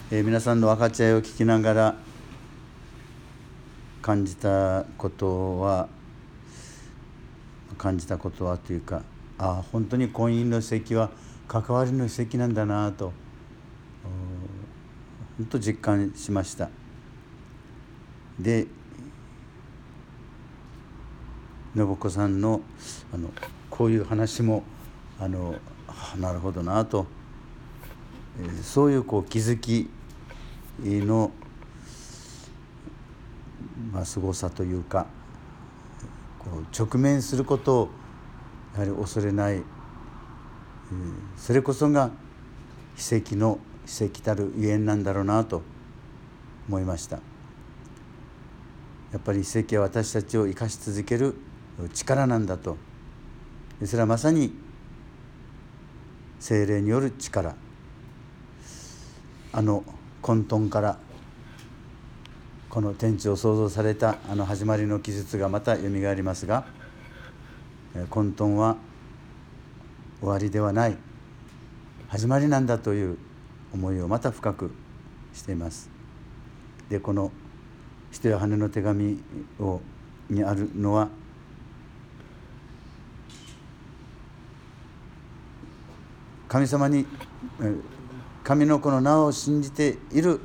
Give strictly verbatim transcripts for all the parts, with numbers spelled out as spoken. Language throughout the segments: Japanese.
えー、皆さんの分かち合いを聞きながら感じたことは感じたことはというか、ああ本当に婚姻の奇跡は関わりの奇跡なんだなと本当実感しました。で、信子さんのあのこういう話もあのなるほどなと、えー、そういうこう気づきの、まあ、凄さというか、こう直面することをやはり恐れない、えー、それこそが奇跡の奇跡たるゆえんなんだろうなと思いました。やっぱり奇跡は私たちを生かし続ける力なんだと。それはまさに聖霊による力、あの混沌からこの天地を創造されたあの始まりの記述がまたよみがえりますが、混沌は終わりではない始まりなんだという思いをまた深くしています。で、この使徒ヨハネの手紙をにあるのは、神様に神の子の名を信じている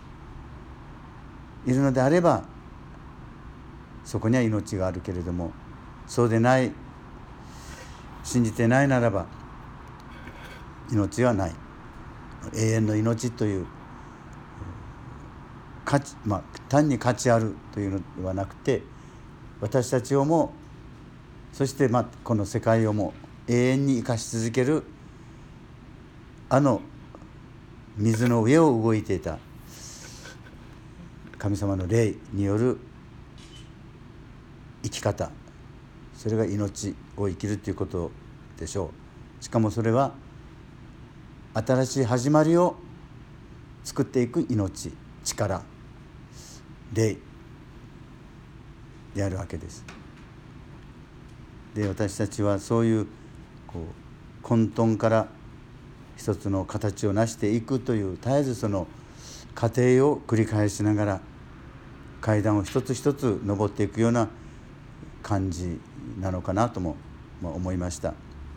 いるのであればそこには命があるけれども、そうでない、信じてないならば命はない。永遠の命という価値、まあ、単に価値あるというのではなくて、私たちをもそしてまあこの世界をも永遠に生かし続けるあの水の上を動いていた神様の霊による生き方、それが命を生きるということでしょう。しかもそれは新しい始まりを作っていく命、力、霊であるわけです。で、私たちはそういうこう混沌から一つの形を成していくという絶えずその過程を繰り返しながら階段を一つ一つ登っていくような感じなのかなとも思いました。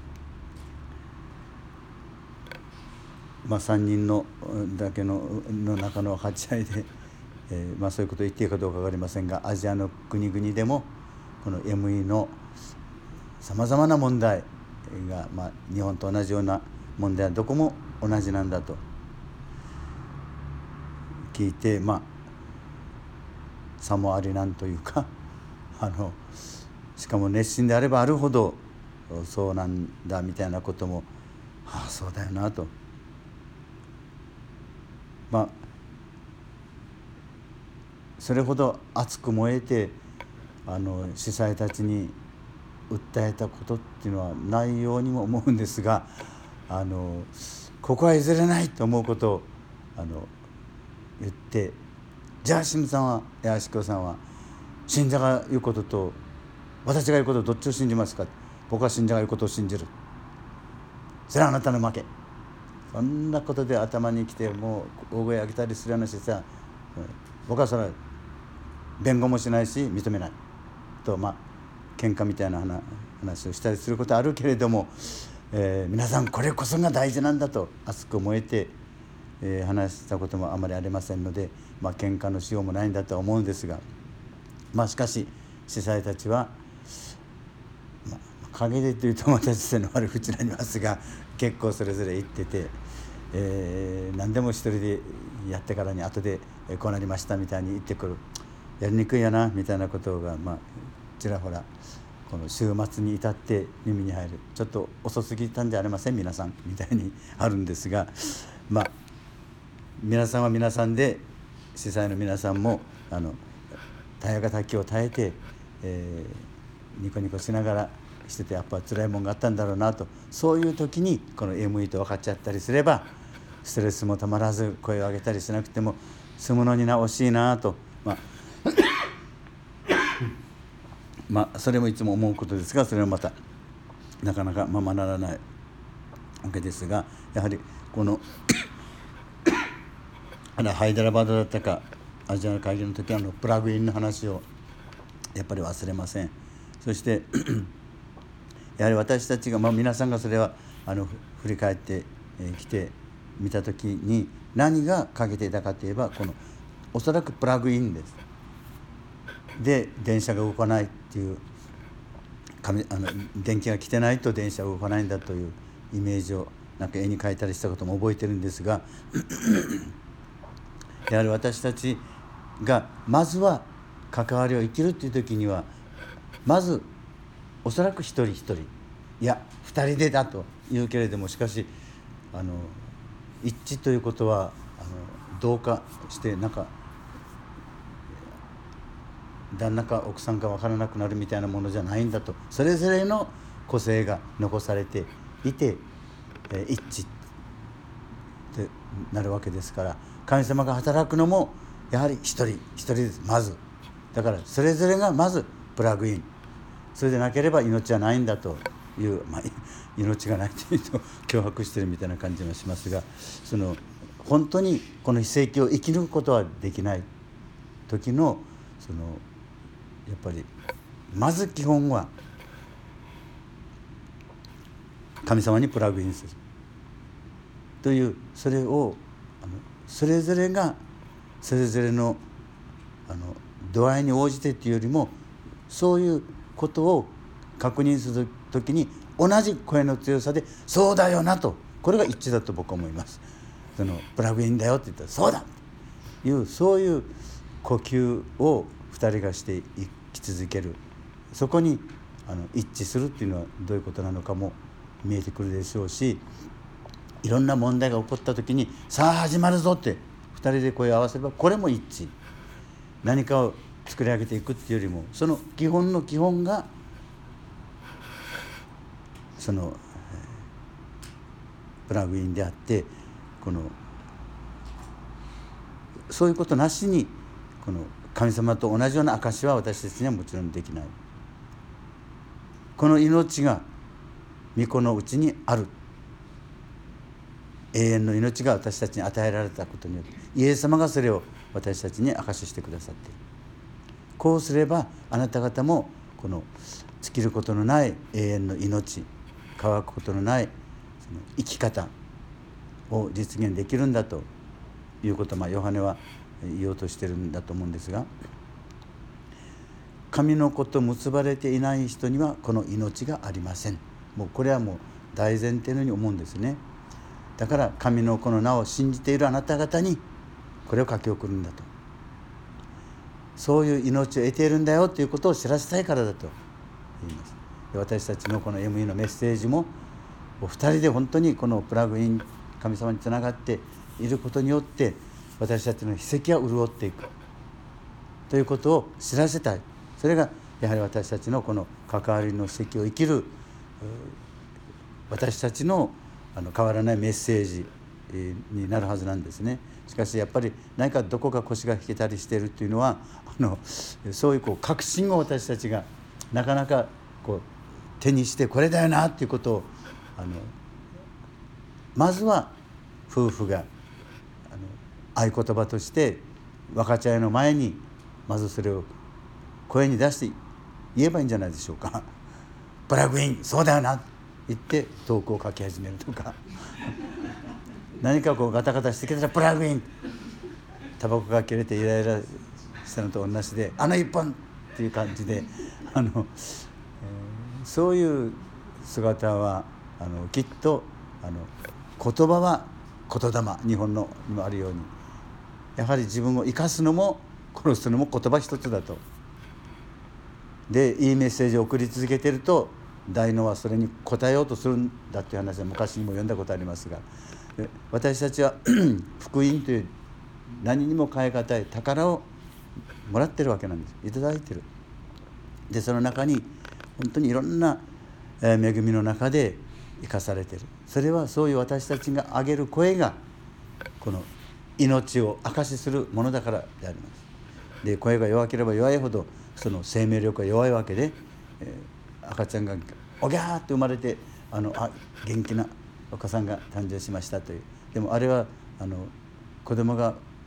まあ、さんにんのだけ の, の中の分かち合いで、えーまあ、そういうことを言っていいかどうか分かりませんが、アジアの国々でもこの エムイー のさまざまな問題が、まあ、日本と同じような問題はどこも同じなんだと聞いて、まあさもありなんというかあのしかも熱心であればあるほどそうなんだみたいなことも、ああそうだよなと、まあそれほど熱く燃えてあの司祭たちに訴えたことっていうのはないようにも思うんですが、あのここは譲れないと思うことをあの言って、じゃあシムさんはヤシコさんは信者が言うことと私が言うことどっちを信じますか。僕は信者が言うことを信じる。それはあなたの負け。そんなことで頭にきてもう大声上げたりする話さ、僕はそれは弁護もしないし認めないと、まあ喧嘩みたいな話をしたりすることあるけれども、えー、皆さんこれこそが大事なんだと熱く燃えて、えー、話したこともあまりありませんので、まあ喧嘩のしようもないんだとは思うんですが、まあしかし司祭たちは、まあ、陰でというと私たちの悪口になりますが、結構それぞれ言ってて、えー、何でも一人でやってからに後でこうなりましたみたいに言ってくる、やりにくいやなみたいなことが、まあちらほらこの週末に至って耳に入る、ちょっと遅すぎたんじゃありません皆さんみたいにあるんですが、まあ皆さんは皆さんで、司祭の皆さんもあの耐え難きを耐えて、えー、ニコニコしながらしてて、やっぱ辛いもんがあったんだろうなと、そういう時にこの エムイー と分かっちゃったりすれば、ストレスもたまらず声を上げたりしなくても済むのにな、惜しいなと、まあまあそれもいつも思うことですが、それはまたなかなかままならないわけですが、やはりこのあのハイダラバードだったかアジア会議の時はあのプラグインの話をやっぱり忘れません。そしてやはり私たちが、まあ、皆さんがそれはあの振り返ってきてみた時に何が欠けていたかといえば、このおそらくプラグインです。で電車が動かないっていう、あの電気が来てないと電車が動かないんだというイメージをなんか絵に描いたりしたことも覚えてるんですがやはり私たちがまずは関わりを生きるという時には、まずおそらく一人一人、いや二人でだと言うけれども、しかしあの一致ということはあの同化してなんか旦那か奥さんか分からなくなるみたいなものじゃないんだと、それぞれの個性が残されていて、えー、一致ってなるわけですから、神様が働くのもやはり一人一人です。まずだからそれぞれがまずプラグイン、それでなければ命はないんだという、まあ、命がないというと脅迫してるみたいな感じがしますが、その本当にこの非正を生き抜くことはできない時のそのやっぱりまず基本は神様にプラグインするという、それをあのそれぞれがそれぞれのあの度合いに応じてというよりも、そういうことを確認するときに同じ声の強さでそうだよなと、これが一致だと僕は思います。そのプラグインだよって言ったらそうだという、そういう呼吸をふたりがしていき続ける、そこにあの一致するっていうのはどういうことなのかも見えてくるでしょうし、いろんな問題が起こった時にさあ始まるぞってふたりで声を合わせれば、これも一致、何かを作り上げていくっていうよりも、その基本の基本がそのプラグインであって、このそういうことなしにこの神様と同じような証は私たちにはもちろんできない。この命が御子のうちにある、永遠の命が私たちに与えられたことによってイエス様がそれを私たちに証ししてくださっている。こうすればあなた方もこの尽きることのない永遠の命、乾くことのないその生き方を実現できるんだということを、まあ、ヨハネは言おうとしてるんだと思うんですが、神の子と結ばれていない人にはこの命がありません。もうこれはもう大前提のように思うんですね。だから神の子の名を信じているあなた方にこれを書き送るんだと、そういう命を得ているんだよということを知らせたいからだと言います。で私たちのこの エムイー のメッセージもお二人で本当にこのプラグイン神様につながっていることによって私たちの秘跡は潤っていくということを知らせたい。それがやはり私たちのこの関わりの秘跡を生きる私たちのあの変わらないメッセージになるはずなんですね。しかしやっぱり何かどこか腰が引けたりしているというのは、あのそういうこう確信を私たちがなかなかこう手にしてこれだよなということをあのまずは夫婦があの合言葉として分かち合いの前にまずそれを声に出して言えばいいんじゃないでしょうか。プラグインそうだよな言ってトークを書き始めるとか何かこうガタガタしてきたらプラグイン、タバコが切れてイライラしたのと同じであの一本っていう感じであの、えー、そういう姿はあのきっとあの言葉は言霊、日本のにもあるようにやはり自分を生かすのも殺すのも言葉一つだと。でいいメッセージを送り続けていると大脳はそれに応えようとするんだという話は昔にも読んだことありますが、私たちは福音という何にも代え難い宝をもらってるわけなんです。いただいてる。でその中に本当にいろんな恵みの中で生かされている。それはそういう私たちが上げる声がこの命を証しするものだからであります。で声が弱ければ弱いほどその生命力が弱いわけで、えー、赤ちゃんがおぎゃーって生まれてあのあ元気なお子さんが誕生しましたという。でもあれはあの子供が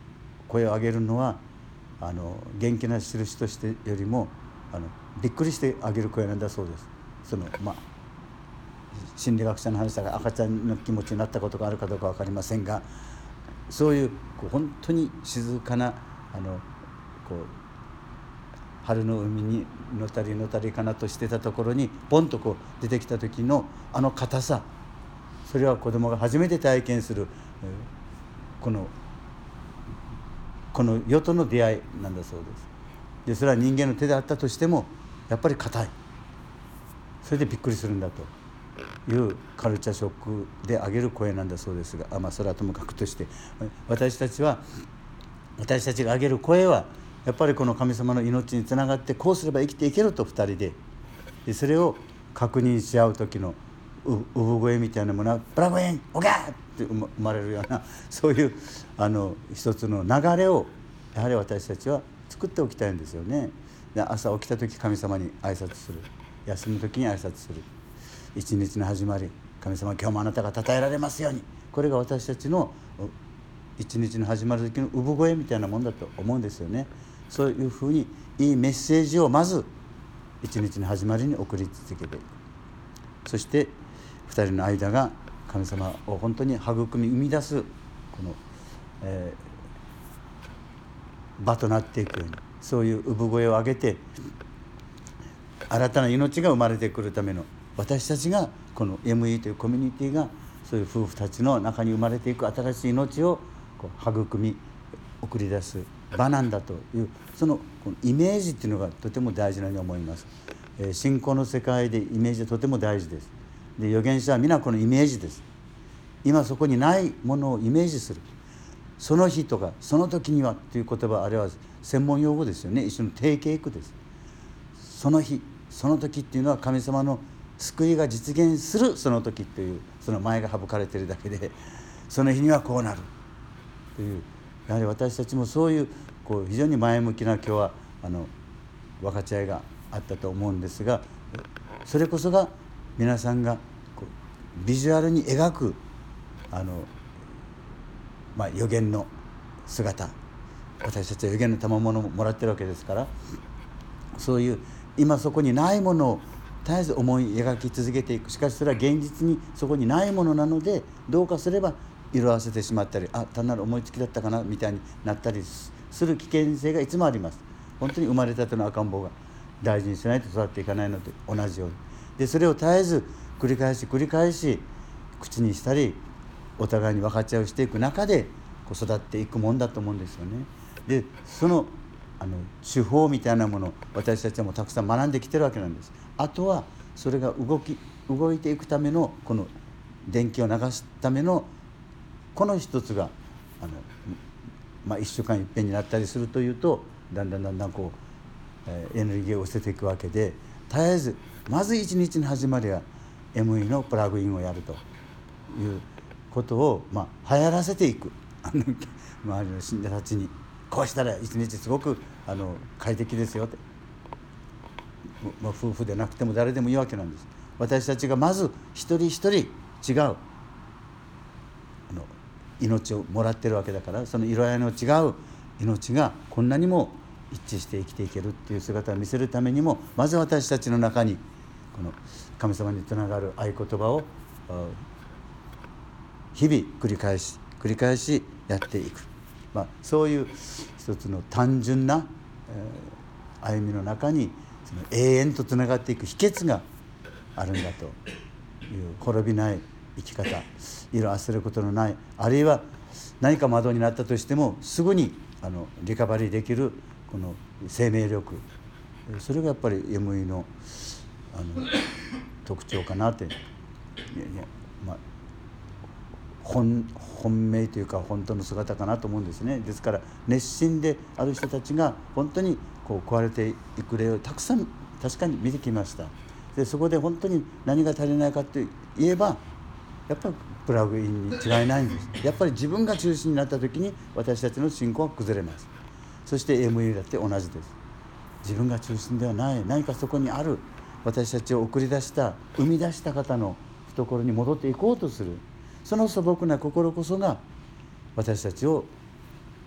声を上げるのはあの元気な印としてよりもあのびっくりして上げる声なんだそうです。そのまあ心理学者の話だから赤ちゃんの気持ちになったことがあるかどうか分かりませんが、そういうこう本当に静かなあのこう春の海にのたりのたりかなとしてたところにポンとこう出てきた時のあの硬さ、それは子供が初めて体験するこのこの世との出会いなんだそうです。でそれは人間の手であったとしてもやっぱり硬い、それでびっくりするんだというカルチャーショックで上げる声なんだそうですが、あ、まあ、それはともかくとして、私たちは私たちが上げる声はやっぱりこの神様の命につながって、こうすれば生きていけるとふたりで、でそれを確認し合う時のう産声みたいなものはブラゴエンオガーって生まれるような、そういうあの一つの流れをやはり私たちは作っておきたいんですよね。で朝起きた時神様に挨拶する、休む時に挨拶する、一日の始まり、神様今日もあなたが称えられますように、これが私たちの一日の始まる時の産声みたいなもんだと思うんですよね。そういうふうにいいメッセージをまず一日の始まりに送り続けていく。そして二人の間が神様を本当に育み生み出すこの、えー、場となっていくように、そういう産声を上げて新たな命が生まれてくるための、私たちがこの エムイー というコミュニティがそういう夫婦たちの中に生まれていく新しい命をこう育み送り出す場なんだという、そのこのイメージっていうのがとても大事なように思います。えー、信仰の世界でイメージはとても大事です。で預言者は皆このイメージです。今そこにないものをイメージする。その日とかその時にはという言葉、あれは専門用語ですよね。一種の定型句です。その日その時っていうのは神様の救いが実現するその時という、その前が省かれているだけで、その日にはこうなるという、やはり私たちもそういう、こう非常に前向きな今日はあの分かち合いがあったと思うんですが、それこそが皆さんがこうビジュアルに描くあの、まあ、預言の姿、私たちは預言の賜物をもらってるわけですから、そういう今そこにないものを絶えず思い描き続けていく。しかしそれは現実にそこにないものなので、どうかすれば色あせてしまったり、あ、単なる思いつきだったかなみたいになったりする危険性がいつもあります。本当に生まれたての赤ん坊が大事にしないと育っていかないので同じように、でそれを絶えず繰り返し繰り返し口にしたりお互いに分かち合いをしていく中でこう育っていくもんだと思うんですよね。でそのあの手法みたいなものを私たちはもうたくさん学んできてるわけなんです。あとはそれが動き動いていくためのこの電気を流すためのこの一つがあの、まあ、いっしゅうかんいっぺんになったりするというと、だんだんだんだんこう、えー、エネルギーを捨てていくわけで、絶えずまず一日の始まりは エムイー のプラグインをやるということを、まあ、流行らせていくあの周りの信者たちに、こうしたら一日すごくあの快適ですよって、まあ、夫婦でなくても誰でもいいわけなんです。私たちがまず一人一人違うあの命をもらってるわけだから、その色合いの違う命がこんなにも一致して生きていけるっていう姿を見せるためにも、まず私たちの中にこの神様につながる合言葉を日々繰り返し繰り返しやっていく、まあ、そういう一つの単純な、えー、歩みの中にその永遠とつながっていく秘訣があるんだという、滅びない生き方、色あせることのない、あるいは何か窓になったとしてもすぐにあのリカバリーできるこの生命力、それがやっぱり エムイー の, あの特徴かなって、いやいや、まあ、本, 本命というか本当の姿かなと思うんですね。ですから熱心である人たちが本当にこう壊れていく例をたくさん確かに見てきました。でそこで本当に何が足りないかと言えば、やっぱりプラグインに違いないんです。やっぱり自分が中心になった時に私たちの信仰は崩れます。そして エムイー だって同じです。自分が中心ではない、何かそこにある私たちを送り出した生み出した方の懐に戻っていこうとする、その素朴な心こそが私たちを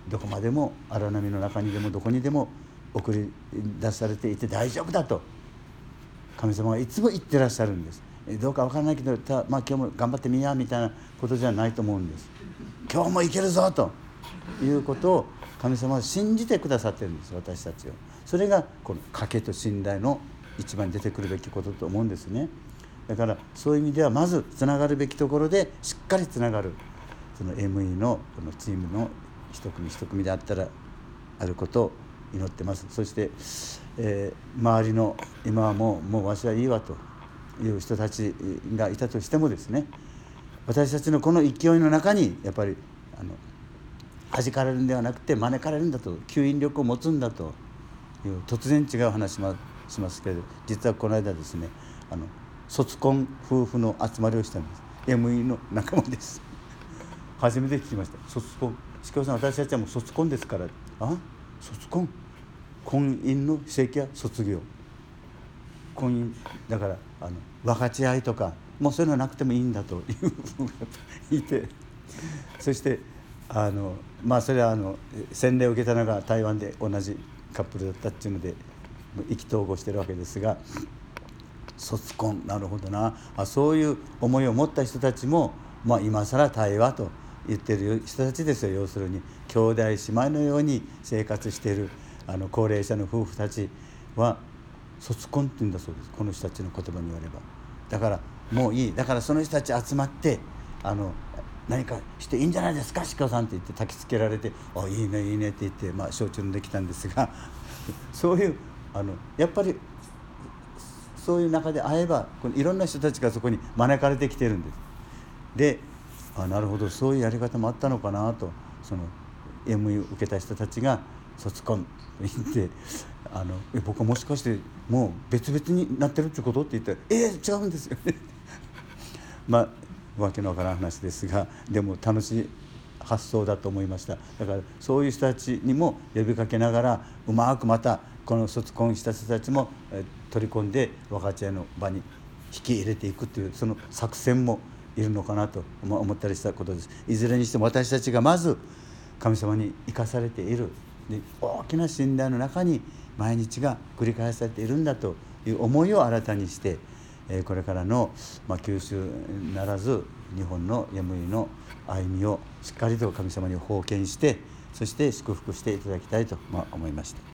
どこまでも荒波の中にでもどこにでも送り出されていて大丈夫だと神様はいつも言ってらっしゃるんです。どうか分からないけど、た、まあ、今日も頑張ってみやみたいなことじゃないと思うんです。今日もいけるぞということを神様は信じてくださってるんです、私たちを。それがこの賭けと信頼の一番出てくるべきことと思うんですね。だからそういう意味ではまずつながるべきところでしっかりつながる、その エムイー のこのチームの一組一組であったらあることを祈ってます。そして、えー、周りの今はもうもうわしはいいわという人たちがいたとしてもですね、私たちのこの勢いの中にやっぱりあの弾かれるんではなくて招かれるんだと、吸引力を持つんだという突然違う話もしますけれど、実はこの間ですね、あの卒婚夫婦の集まりをしたんです。 エムイー の仲間です。初めて聞きました。卒婚、司教さん、私たちはもう卒婚ですから。あ、卒婚、婚姻の正規は卒業、婚姻だからあの分かち合いとかもうそういうのはなくてもいいんだというふうがいて、そしてあのまあそれはあの洗礼を受けたのが台湾で同じカップルだったっていうので意気投合してるわけですが、卒婚、なるほどなあ、そういう思いを持った人たちも、まあ、今更対話と言ってる人たちですよ。要するに兄弟姉妹のように生活しているあの高齢者の夫婦たちは卒婚って言うんだそうです、この人たちの言葉に言われば。だからもういい、だからその人たち集まってあの何かしていいんじゃないですか司教さんって言って焚きつけられて、あ、いいねいいねって言って、まあ、焼酎飲んできたんですがそういうあのやっぱりそういう中で会えばこのいろんな人たちがそこに招かれてきてるんです。で、あ、なるほど、そういうやり方もあったのかなと、その エムイー を受けた人たちが卒婚と言って、あのえ僕はもしかしてもう別々になってるってことって言ったら、えー、違うんですよねまあわけのわからん話ですが、でも楽しい発想だと思いました。だからそういう人たちにも呼びかけながら、うまくまたこの卒婚した人たちも取り込んで分かち合いの場に引き入れていくという、その作戦もいるのかなと思ったりしたことです。いずれにしても私たちがまず神様に生かされている、で大きな信頼の中に毎日が繰り返されているんだという思いを新たにして、これからの、まあ、九州ならず日本のエムイーの歩みをしっかりと神様に奉献して、そして祝福していただきたいと、まあ、思いました。